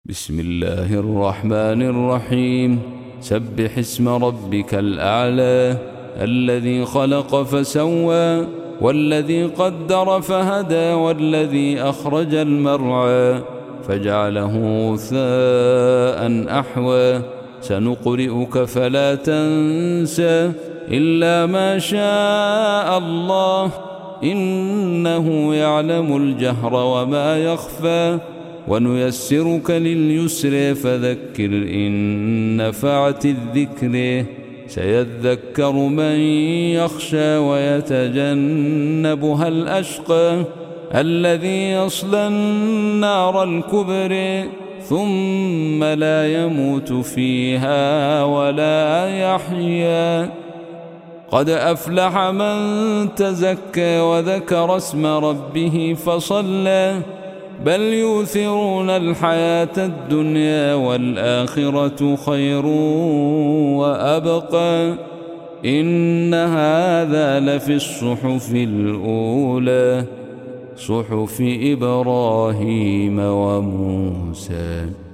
بسم الله الرحمن الرحيم. سبح اسم ربك الأعلى الذي خلق فسوى والذي قدر فهدى والذي أخرج المرعى فجعله غثاء أحوى سنقرئك فلا تنسى إلا ما شاء الله إنه يعلم الجهر وما يخفى ونيسرك لليسر فذكر إن نفعت الذكر سيذكر من يخشى ويتجنبها الأشقى الذي يصلى النار الكبرى ثم لا يموت فيها ولا يحيا قد أفلح من تزكى وذكر اسم ربه فصلى بل يؤثرون الحياة الدنيا والآخرة خير وأبقى إن هذا لفي الصحف الأولى صحف إبراهيم وموسى.